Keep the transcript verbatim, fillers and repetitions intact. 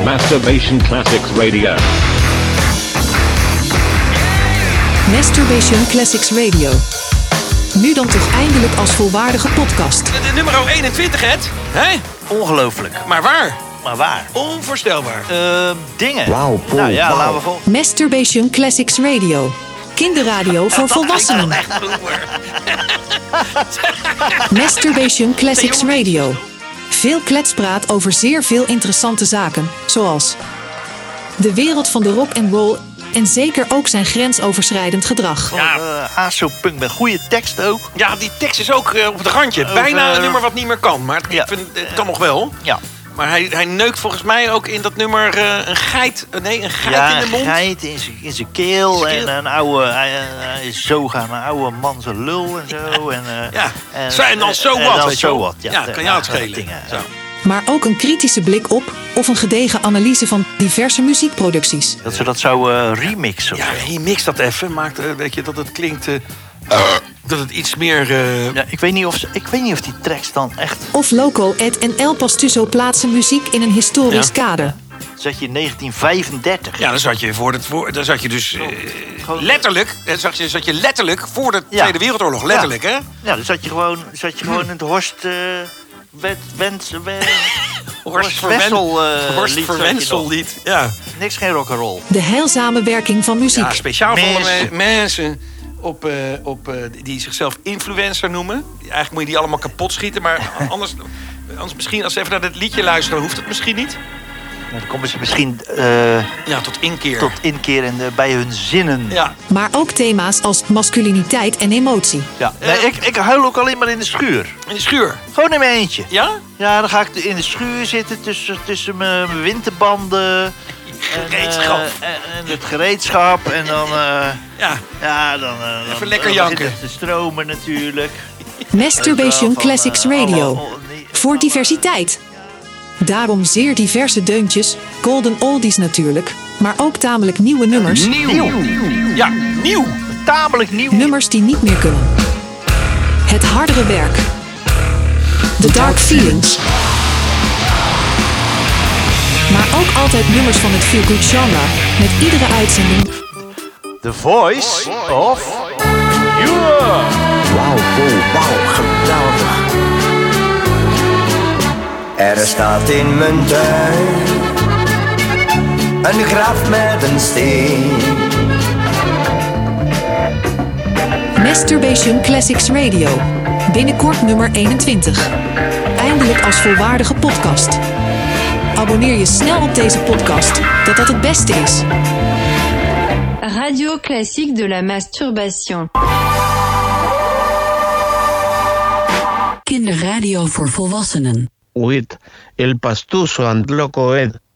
Masturbation Classics Radio. Masturbation Classics Radio. Nu dan toch eindelijk als volwaardige podcast. De, de nummer eenentwintig, Ed. Hè? Ongelooflijk. Maar waar? Maar waar? Onvoorstelbaar. Uh, dingen. Wauw, Paul. Nou ja, wow. laten we vol... Masturbation Classics Radio. Kinderradio voor volwassenen. Masturbation Classics Radio. Veel kletspraat over zeer veel interessante zaken, zoals de wereld van de rock and roll en zeker ook zijn grensoverschrijdend gedrag. Ja, uh, Aso-punk met goede tekst ook. Ja, die tekst is ook uh, op het randje. Over... Bijna een nummer wat niet meer kan, maar het, ja. vind, het kan nog wel. Ja. Maar hij, hij neukt volgens mij ook in dat nummer uh, een geit, uh, nee, een geit ja, in de mond. Ja, een geit in zijn, in zijn keel. Zijn keel. En een oude, hij, hij is zo gaan, een oude man zijn lul en zo. En, uh, ja, en, Zo, en dan zo wat, weet je wel. Ja, ja, kan jou het schelen. Zo. Maar ook een kritische blik op of een gedegen analyse van diverse muziekproducties. Dat ze dat zo uh, remixen. Ja, remix dat even. Maakt, uh, weet je, dat het klinkt... Uh, uh, dat het iets meer... Uh... Ja, ik weet niet of ze, ik weet niet of die tracks dan echt... Of Loco, Ed en El Pastuso plaatsen muziek in een historisch ja. kader. Ja. Zat je in negentien vijfendertig. Ja, dan zat je voor het voor, dan zat je dus uh, letterlijk, dan zat je, zat je letterlijk voor de ja. Tweede Wereldoorlog, letterlijk, ja. hè? Ja, dan zat je gewoon, zat je gewoon in het Horst uh, Wens Wens Horst Verwensel uh, Horst Verwensel lied. Ja. Niks geen rock'n'roll. De heilzame werking van muziek. Ja, speciaal voor me- mensen op, uh, op uh, die zichzelf influencer noemen. Eigenlijk moet je die allemaal kapot schieten, maar anders, anders misschien als ze even naar dit liedje luisteren, hoeft het misschien niet. Nou, dan komen ze misschien uh, ja, tot inkeer. Tot inkeer en uh, bij hun zinnen. Ja. Maar ook thema's als masculiniteit en emotie. Ja. Nee, ik, ik huil ook alleen maar in de schuur. In de schuur? Gewoon in mijn eentje. Ja? Ja, dan ga ik in de schuur zitten tussen, tussen mijn, mijn winterbanden. Gereedschap. En, uh, en, en het gereedschap. En dan... Uh, ja. Ja, dan... Uh, Even dan, lekker dan janken. begint het te stromen natuurlijk. Masturbation van, Classics uh, Radio. oh, oh, nee, voor oh, diversiteit. Daarom zeer diverse deuntjes, golden oldies natuurlijk, maar ook tamelijk nieuwe nummers. Nieuw. Ja, nieuw. Tamelijk nieuw. Nummers die niet meer kunnen. Het hardere werk. The Dark Feelings. Maar ook altijd nummers van het feel good genre, met iedere uitzending. The Voice of Europe. Wauw, Paul, wauw, geweldig. Er staat in mijn tuin een graf met een steen. Masturbation Classics Radio. Binnenkort nummer eenentwintig. Eindelijk als volwaardige podcast. Abonneer je snel op deze podcast, dat dat het beste is. Radio Classique de la Masturbation. Kinderradio voor volwassenen. With El Pastuso and Loco Ed.